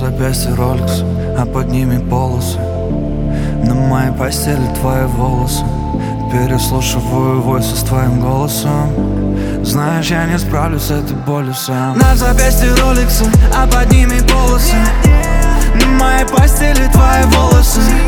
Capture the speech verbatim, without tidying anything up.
запястье роликс, а под ними полосы. На моей постели твои волосы. Переслушиваю войсы с твоим голосом. Знаешь, я не справлюсь с этой болью сам. На запястье роликсы, а под ними полосы. На моей постели твои волосы.